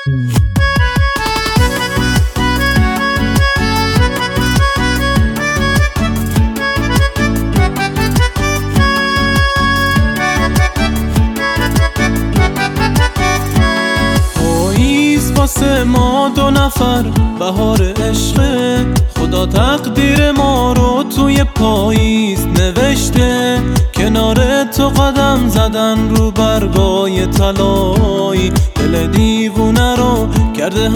پاییز واسه ما دو نفر بهار عشقه، خدا تقدیر ما رو توی پاییز نوشته. کنار تو قدم زدن رو برگای طلایی، دل دیوونه رو کرده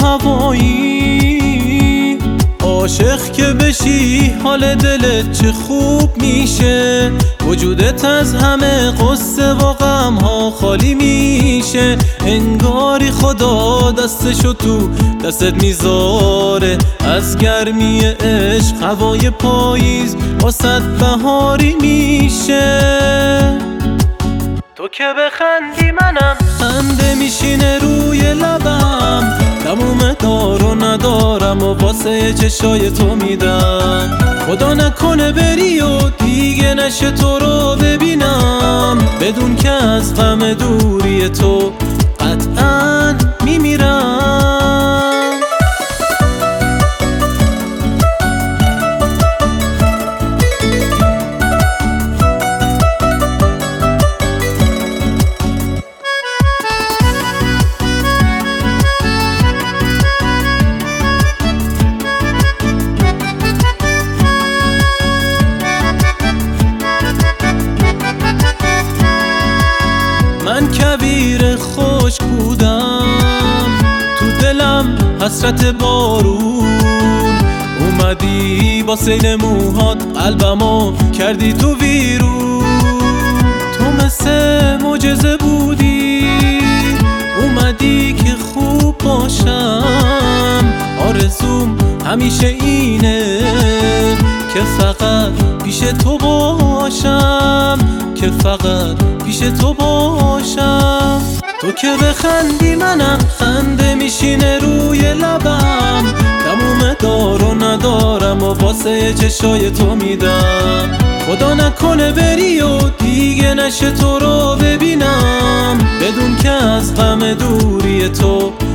هوایی. عاشق که بشی حال دلت چه خوب میشه، وجودت از همه قصه و غم ها خالی میشه. انگاری خدا دستشو تو دستت میذاره، از گرمی عشق هوای پاییز واسه بهاری میشه. تو که بخندی منم خنده میشینه روی لبم، تموم دارو ندارم و واسه چشای تو میدم. خدا نکنه بری و دیگه نشه تو رو ببینم، بدون که از غم دوری تو قطعاً میمیرم. من کویر خشک بودم، تو دلم حسرت بارون، اومدی با سیل موهات قلبمو کردی تو ویرون. تو مثل معجزه بودی، اومدی که خوب باشم. آرزوم همیشه اینه که فقط پیش تو باشم، که فقط پیش تو باشم. تو که بخندی منم خنده میشینه روی لبم، تموم دارو ندارم و واسه چشای تو میدم. خدا نکنه بری و دیگه نشه تو رو ببینم، بدون که از غم دوری تو